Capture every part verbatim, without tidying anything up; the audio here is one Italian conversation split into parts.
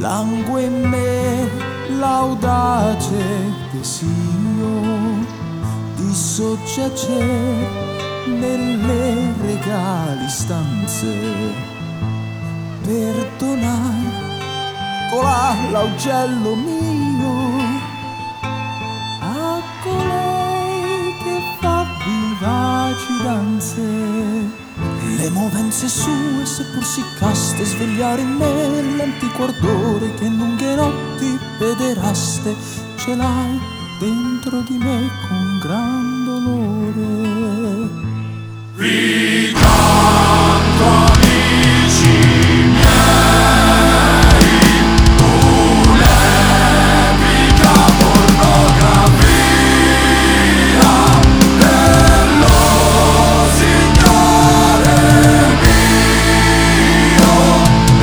langue in me l'audace desio di soggiacer nelle regali stanze, perdonar colà l'augello mio a colei che fa vivaci danze. Le movenze sue, seppur si caste, svegliare in me l'antico ardore che in lunghe notti vederaste. Ce l'hai dentro di me con gran dolore. Vi canto amici miei un'epica pornografia dello Signore mio e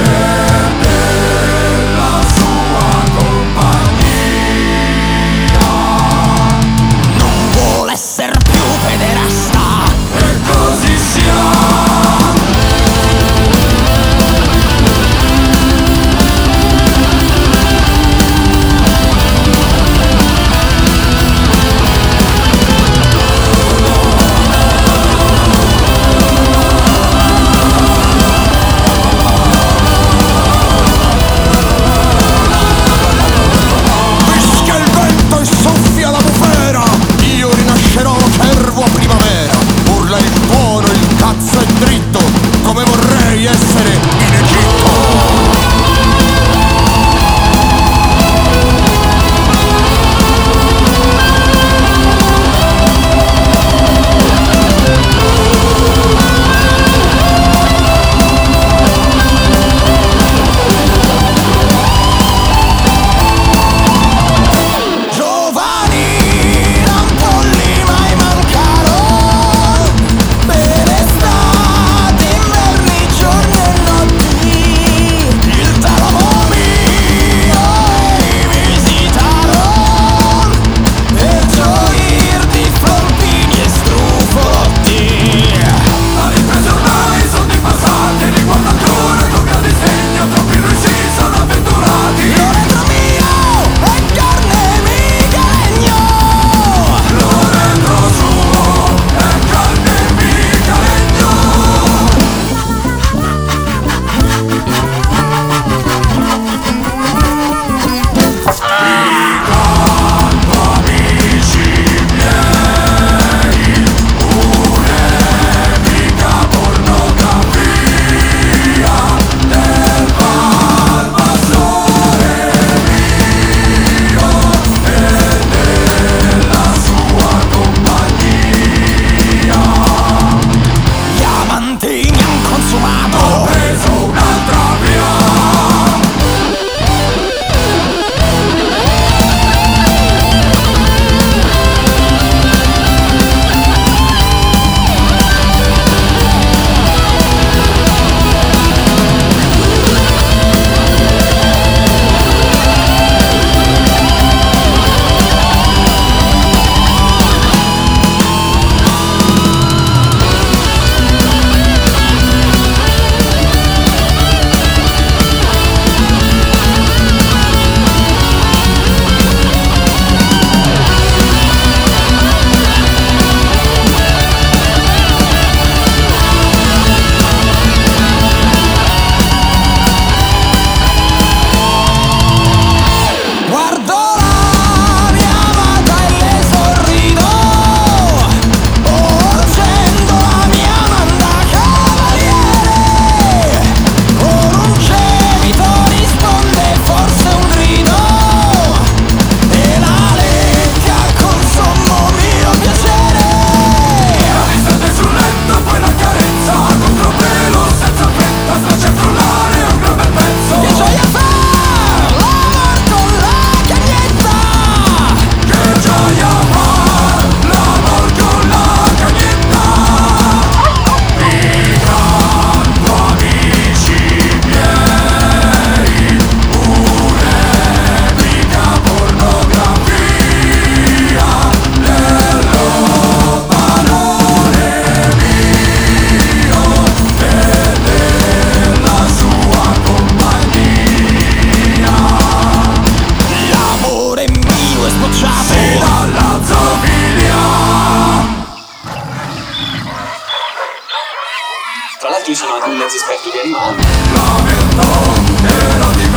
della sua compagnia. Non vuole sono anche i mezzi esperti di animali. Lamento era di